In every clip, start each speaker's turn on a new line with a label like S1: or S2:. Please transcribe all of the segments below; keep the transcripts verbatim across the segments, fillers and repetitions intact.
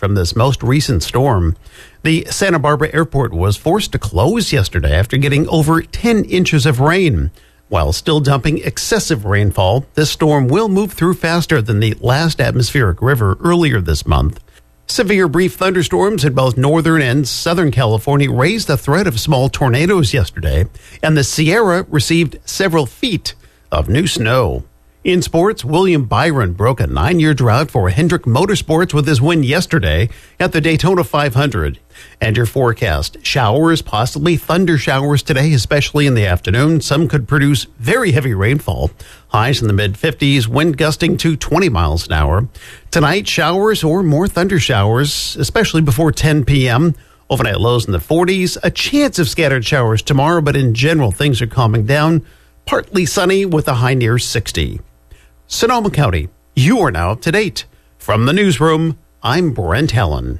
S1: from this most recent storm. The Santa Barbara airport was forced to close yesterday after getting over ten inches of rain. While still dumping excessive rainfall, this storm will move through faster than the last atmospheric river earlier this month. Severe brief thunderstorms in both northern and southern California raised the threat of small tornadoes yesterday, and the Sierra received several feet of new snow. In sports, William Byron broke a nine-year drought for Hendrick Motorsports with his win yesterday at the Daytona five hundred. And your forecast: showers, possibly thunder showers today, especially in the afternoon. Some could produce very heavy rainfall. Highs in the mid fifties, wind gusting to twenty miles an hour. Tonight, showers or more thunder showers, especially before ten p.m. Overnight lows in the forties. A chance of scattered showers tomorrow, but in general, things are calming down. Partly sunny with a high near sixty. Sonoma County, you are now up to date. From the newsroom, I'm Brent Helen.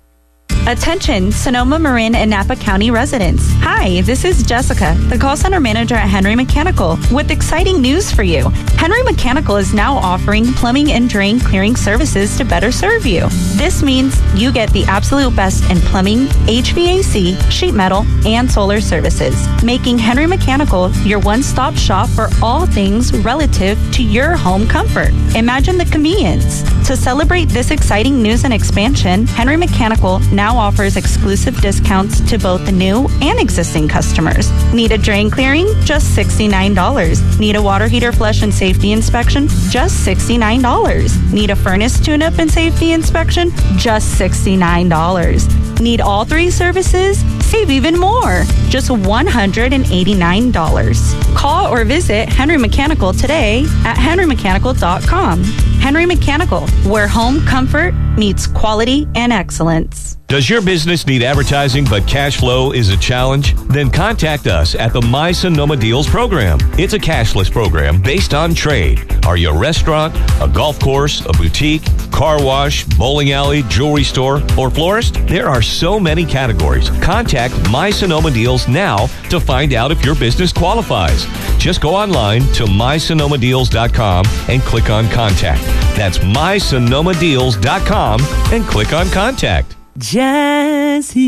S2: Attention, Sonoma, Marin, and Napa County residents. Hi, this is Jessica, the call center manager at Henry Mechanical, with exciting news for you. Henry Mechanical is now offering plumbing and drain clearing services to better serve you. This means you get the absolute best in plumbing, H V A C, sheet metal, and solar services, making Henry Mechanical your one-stop shop for all things relative to your home comfort. Imagine the convenience. To celebrate this exciting news and expansion, Henry Mechanical now offers exclusive discounts to both the new and existing customers. Need a drain clearing? Just sixty-nine dollars. Need a water heater flush and safety inspection? Just sixty-nine dollars. Need a furnace tune-up and safety inspection? Just sixty-nine dollars. Need all three services? Save even more. Just one hundred eighty-nine dollars. Call or visit Henry Mechanical today at henry mechanical dot com. Henry Mechanical, where home comfort meets quality and excellence.
S3: Does your business need advertising but cash flow is a challenge? Then contact us at the My Sonoma Deals program. It's a cashless program based on trade. Are you a restaurant, a golf course, a boutique, car wash, bowling alley, jewelry store, or florist? There are so many categories. Contact My Sonoma Deals now to find out if your business qualifies. Just go online to my sonoma deals dot com and click on Contact. That's my sonoma deals dot com and click on Contact.
S4: Jazzy.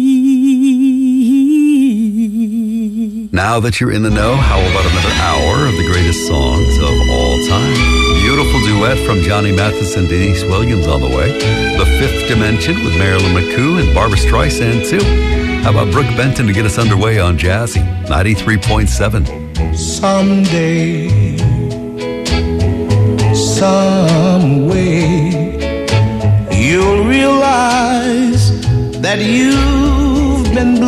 S5: Now that you're in the know, how about another hour of the greatest songs of all time? Beautiful duet from Johnny Mathis and Denise Williams on the way. The Fifth Dimension with Marilyn McCoo and Barbra Streisand too. How about Brooke Benton to get us underway on Jazzy ninety-three point seven.
S6: Someday, some way, you'll realize that you've been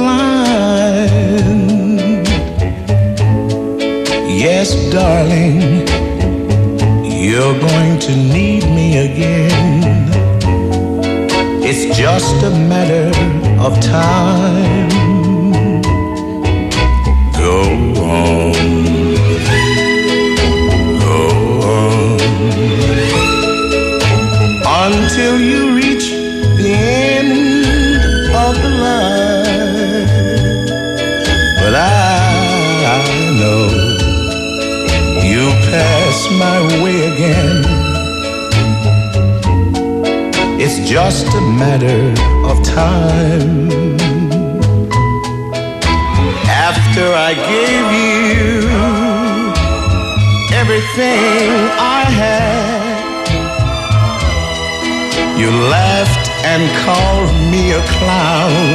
S6: blind. Yes, darling, you're going to need me again. It's just a matter of time. Go on, go on, until you reach the end of the line. But I, I know you pass my way again. It's just a matter of time. After I gave you everything I had, you laughed and called me a clown.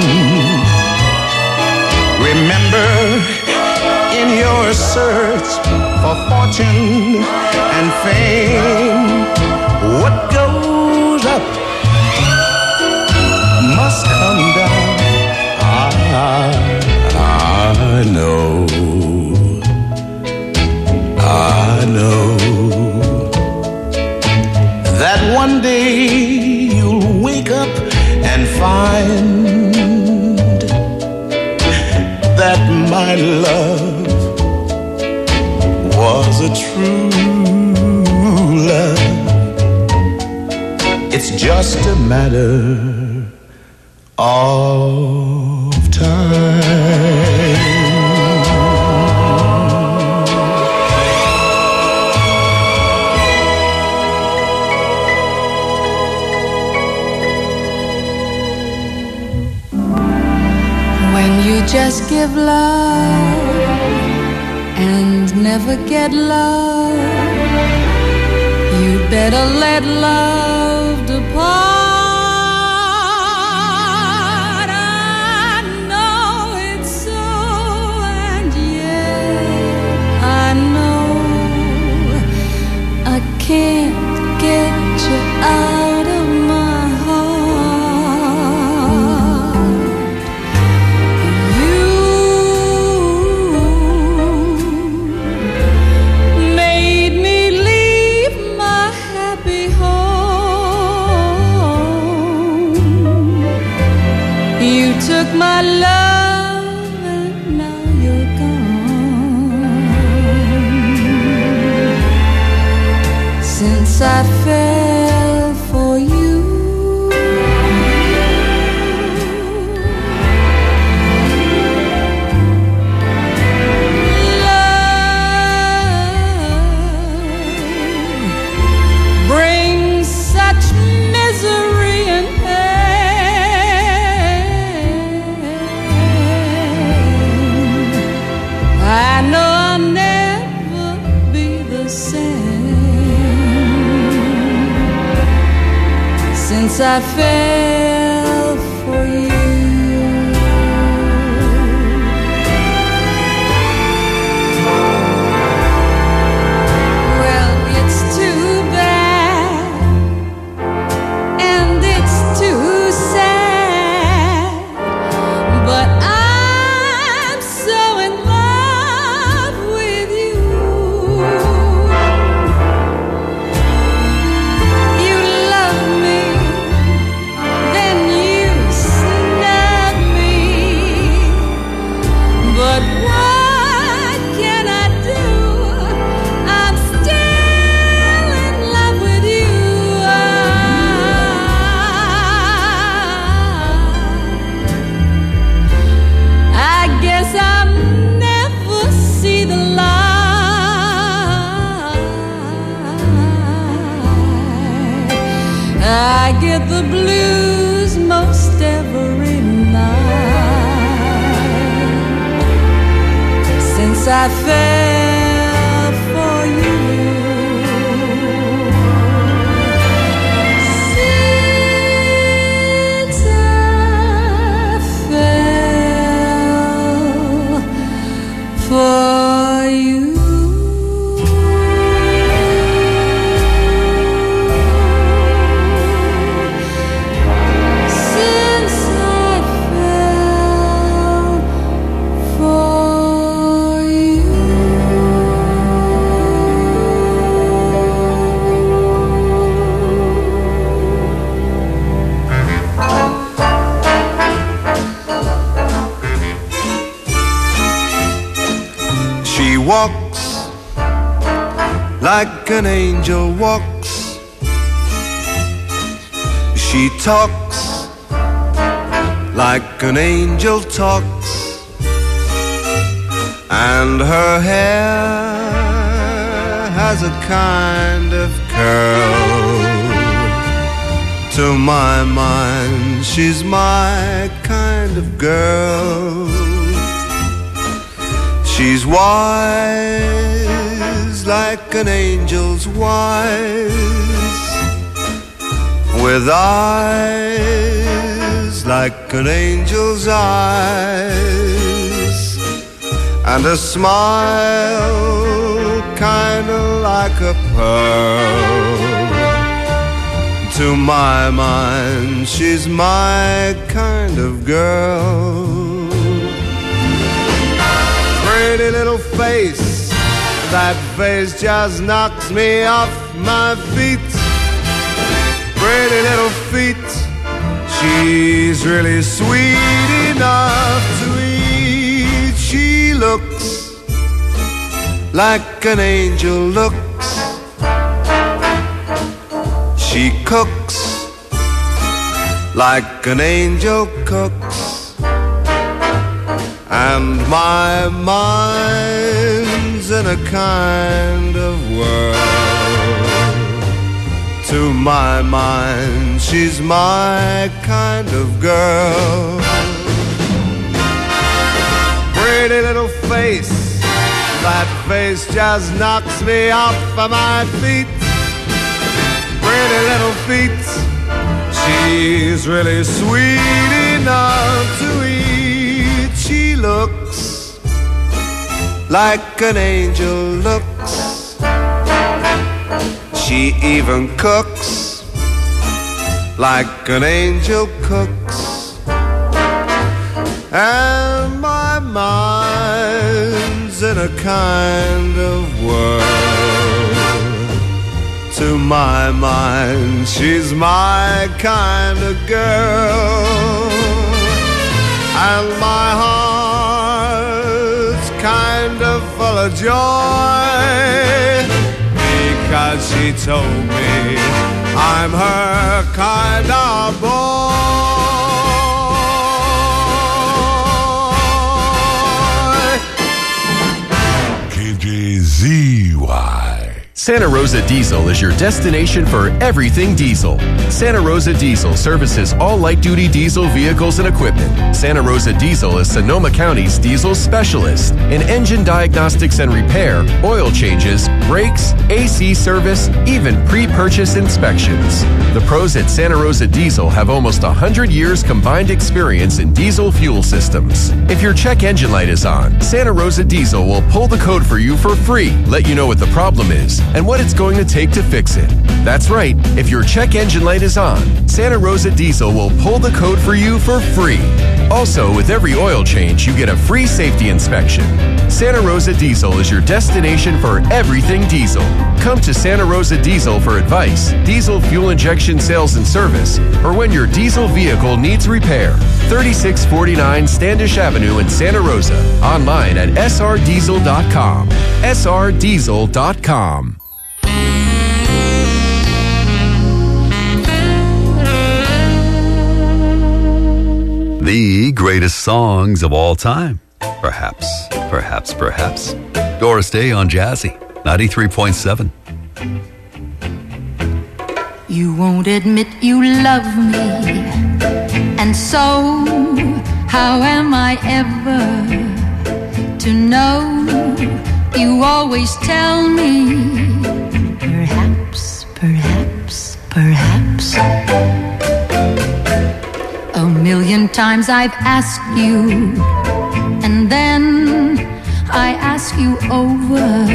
S6: Remember, in your search for fortune and fame, what goes up must come down. I, I know, I know that one day you'll wake up and find that my love was a true love. It's just a matter of time.
S7: just give love and never get love, you'd better let love depart. I know it's so, and yet I know I can't get you out of my heart. You made me leave my happy home. You took my love and now you're gone. Since I fell for you, love brings such misery and pain. I know I'll never be the same since I fell for you. Well, it's too bad and it's too sad, but I'm so in love with you. You love me, then you snub me, but what can I do? I'm still in love with you. I guess I'll never see the light. I get the blues most every night since I fell for you. Since I fell for you. Since I fell for you.
S6: She walks like an angel walks. She talks like an angel talks. And her hair has a kind of curl. To my mind, she's my kind of girl. She's wise like an angel's wise, with eyes like an angel's eyes, and a smile kinda like a pearl. To my mind, she's my kind of girl. Pretty little face, that face just knocks me off my feet. Pretty little feet, she's really sweet enough to eat. She looks like an angel looks. She cooks like an angel cooks. And my mind's in a kind of whirl. To my mind, she's my kind of girl.
S8: Pretty little face, that face just knocks me off of my feet. Pretty little feet, she's really sweet enough to eat. She looks like an angel looks. She even cooks like an angel cooks. And my mind's in a kind of world. To my mind, she's my kind of girl. And my heart's kind of full of joy, because she told me I'm her kind of boy.
S9: K J Z Y.
S10: Santa Rosa Diesel is your destination for everything diesel. Santa Rosa Diesel services all light-duty diesel vehicles and equipment. Santa Rosa Diesel is Sonoma County's diesel specialist in engine diagnostics and repair, oil changes, brakes, A C service, even pre-purchase inspections. The pros at Santa Rosa Diesel have almost one hundred years combined experience in diesel fuel systems. If your check engine light is on, Santa Rosa Diesel will pull the code for you for free, let you know what the problem is, and what it's going to take to fix it. That's right, if your check engine light is on, Santa Rosa Diesel will pull the code for you for free. Also, with every oil change, you get a free safety inspection. Santa Rosa Diesel is your destination for everything diesel. Come to Santa Rosa Diesel for advice, diesel fuel injection sales and service, or when your diesel vehicle needs repair. thirty-six forty-nine Standish Avenue in Santa Rosa. Online at s r diesel dot com. s r diesel dot com.
S5: The greatest songs of all time. Perhaps, perhaps, perhaps. Doris Day on Jazzy, ninety-three point seven.
S7: You won't admit you love me, and so how am I ever to know? You always tell me, perhaps, perhaps, perhaps. A million times I've asked you, and then I ask you over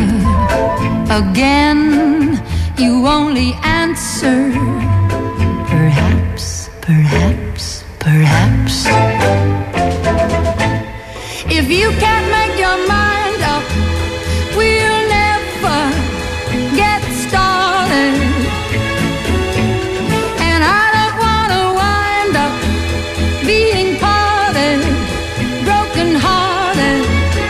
S7: again. You only answer, perhaps, perhaps, perhaps. If you can't make your mind up, we'll never get started. And I don't want to wind up being parted, broken hearted.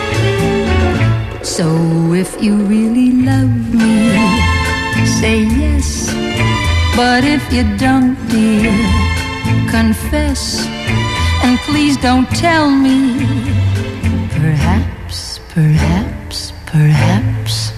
S7: So if you really love me, say yes. But if you don't, dear, confess. And please don't tell me, perhaps, perhaps, perhaps.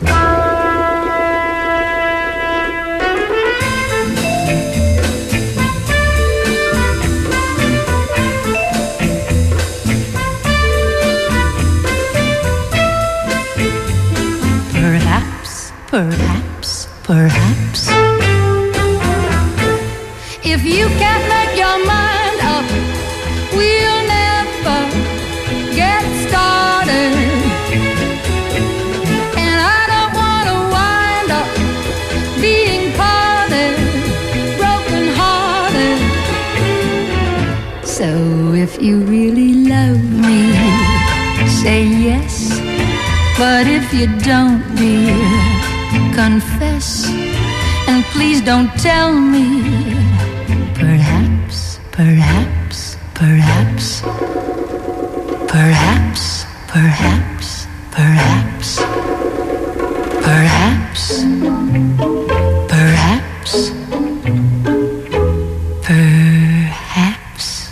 S7: Perhaps, perhaps, perhaps. If you can't make your mind up, we'll never get started. And I don't want to wind up being parted, broken hearted. So if you really love me, say yes. But if you don't, dear, confess. And please don't tell me, perhaps, perhaps, perhaps, perhaps, perhaps, perhaps, perhaps, perhaps, perhaps.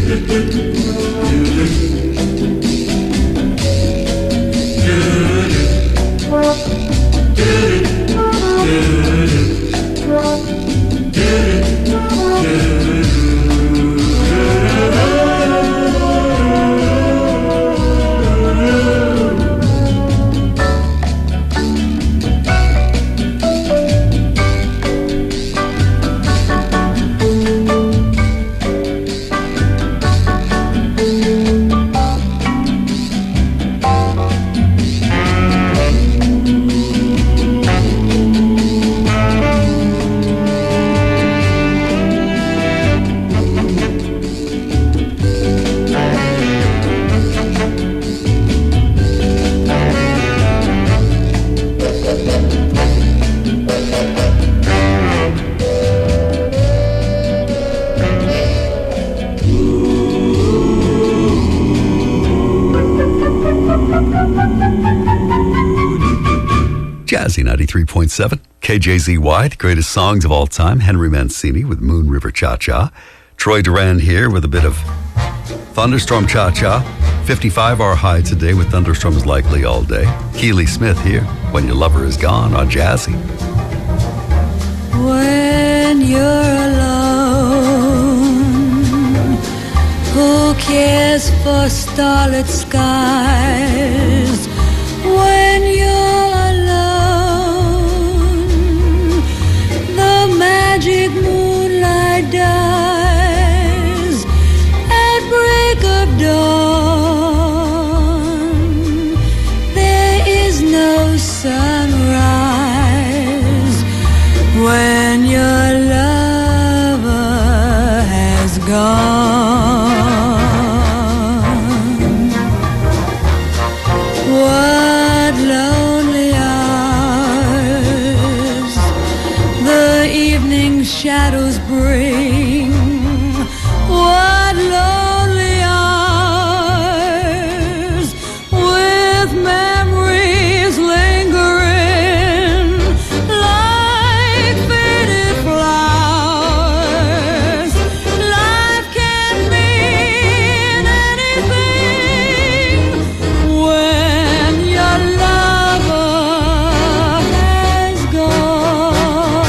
S5: Jazzy ninety-three point seven, K J Z Y, the greatest songs of all time. Henry Mancini with Moon River Cha-Cha. Troy Duran here with a bit of Thunderstorm Cha-Cha. fifty-five our high today with thunderstorms likely all day. Keely Smith here, When Your Lover Is Gone on Jazzy.
S7: When you're alone, who cares for starlit skies? When you're alone, the magic moonlight dies at break of dawn. There is no sunrise when your lover has gone. What lonely hours the evening shadows bring. What lonely hours with memories lingering like faded flowers. Life can mean anything when your lover has gone.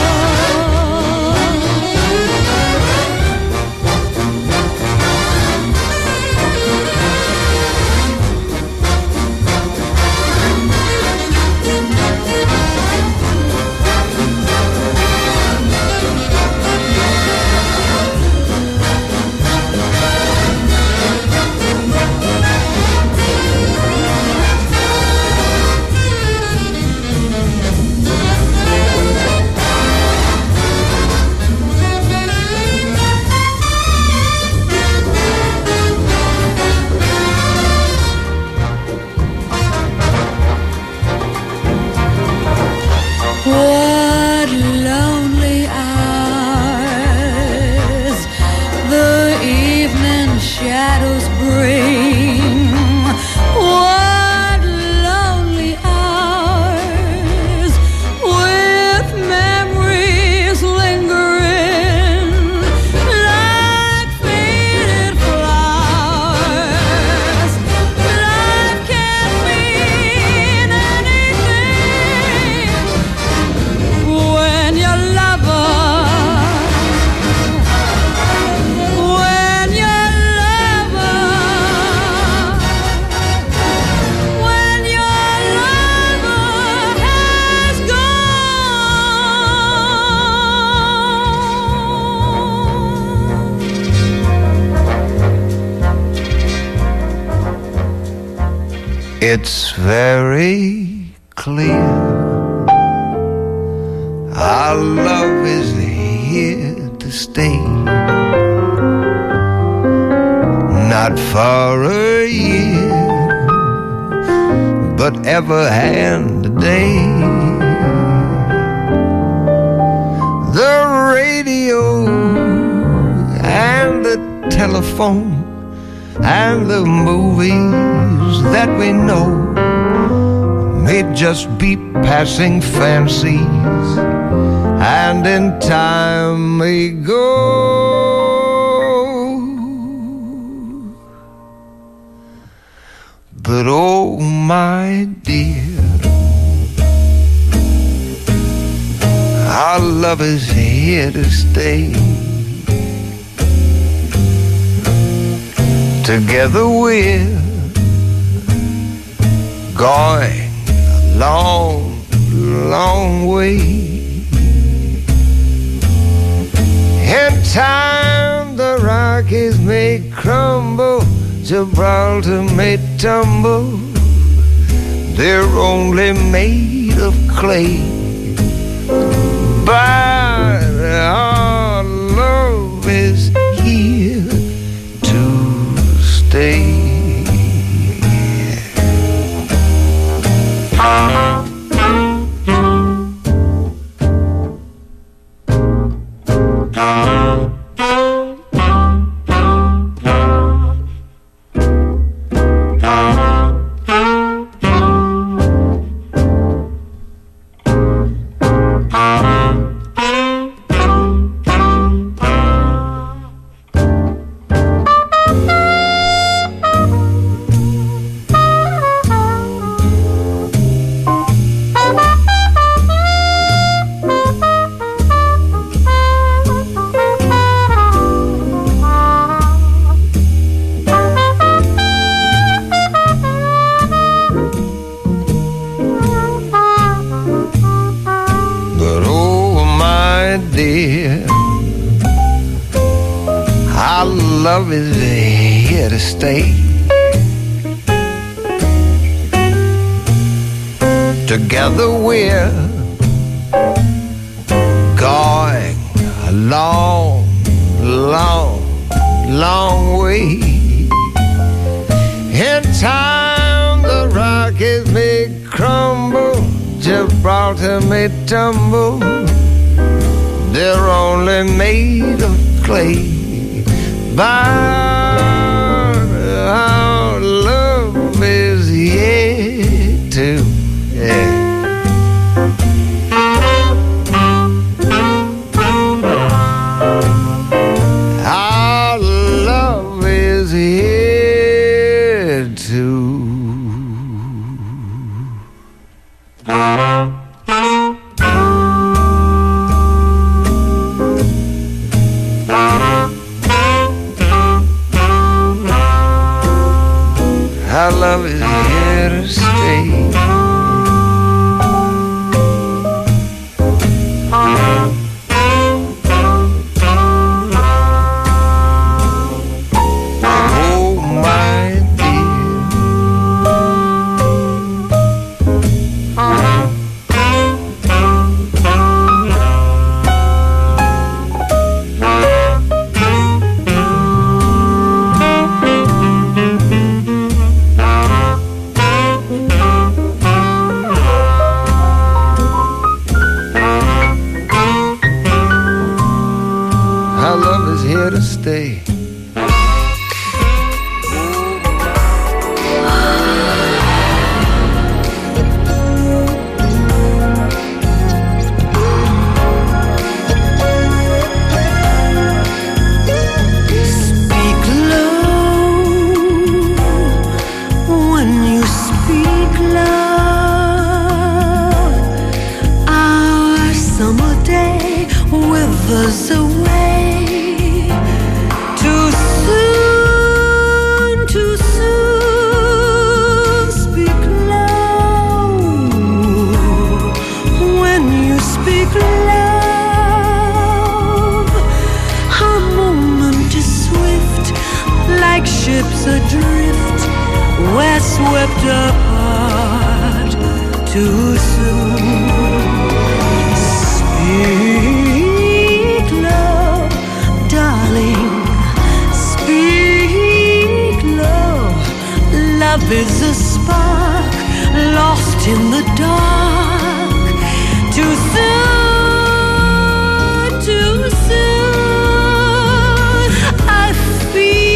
S7: What lonely hours the evening shadows bring. What lonely hours with memories lingering like faded flowers. Life can mean anything when your lover, when your lover, when your lover has gone.
S6: It's very clear our love is here to stay. Not for a year, but ever and a day. The radio and the telephone and the movies that we know may just be passing fancies, and in time may go. But oh my dear, our love is here to stay. Together we're going a long, long way. In time the Rockies may crumble, Gibraltar may tumble, they're only made of clay. But our love is here to stay. Love is here to stay. Together we're going a long, long, long way. In time the Rockies may crumble, Gibraltar may tumble, they're only made of clay. But our love is yet to yeah. Our love is yet to Our love is here to stay. Oh my here to stay.
S4: Speak low when you speak love. Our summer day withers away. Ships adrift, we're swept apart too soon. Speak love, darling, speak love. Love is a spark lost in the dark. Too soon, too soon. I feel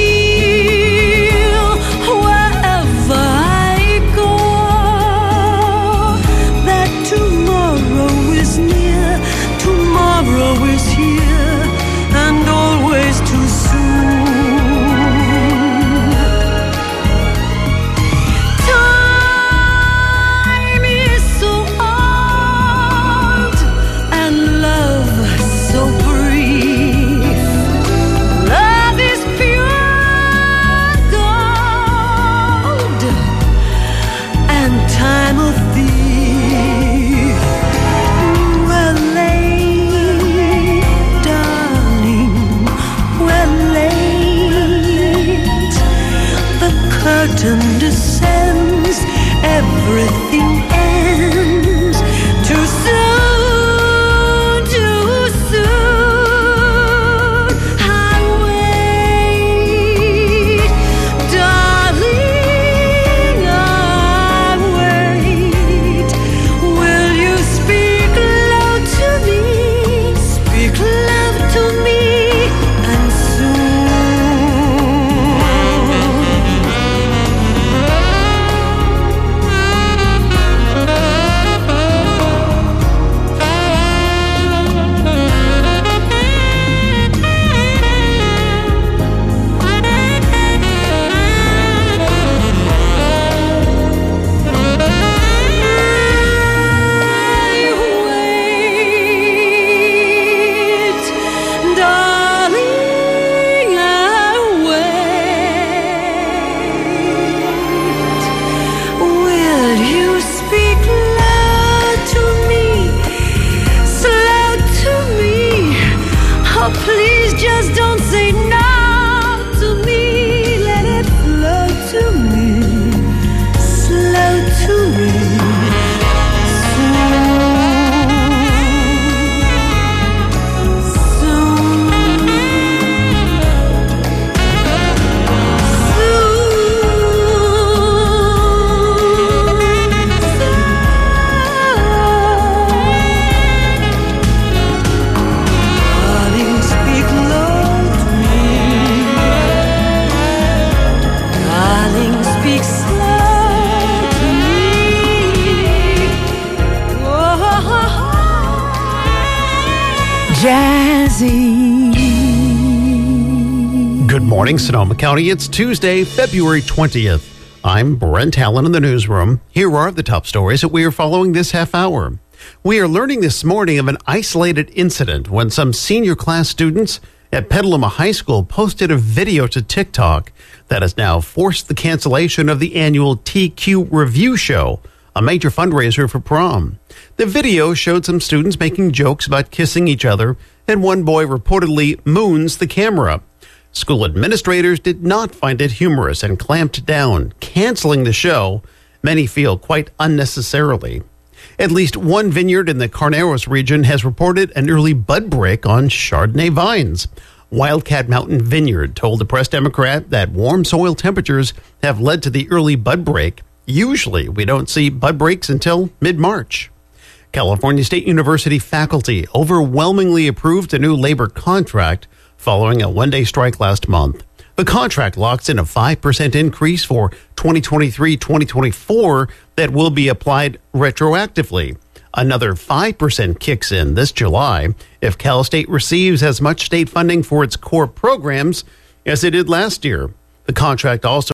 S4: tomorrow is here and always too soon. curtain descends, everything ends too soon, too soon. I wait, darling, I wait. Will you speak loud to me, speak love to me, and please just don't say no to me. Let it flow to me, slow to me.
S7: Jazzy.
S1: Good morning, Sonoma County. It's Tuesday, February twentieth. I'm Brent Allen in the newsroom. Here are the top stories that we are following this half hour. We are learning this morning of an isolated incident when some senior class students at Petaluma High School posted a video to TikTok that has now forced the cancellation of the annual T Q Review Show, a major fundraiser for prom. The video showed some students making jokes about kissing each other, and one boy reportedly moons the camera. School administrators did not find it humorous and clamped down, canceling the show, many feel quite unnecessarily. At least one vineyard in the Carneros region has reported an early bud break on Chardonnay vines. Wildcat Mountain Vineyard told the Press Democrat that warm soil temperatures have led to the early bud break. Usually, we don't see bud breaks until mid-March. California State University faculty overwhelmingly approved a new labor contract following a one-day strike last month. The contract locks in a five percent increase for twenty twenty-three twenty twenty-four that will be applied retroactively. Another five percent kicks in this July if Cal State receives as much state funding for its core programs as it did last year. The contract also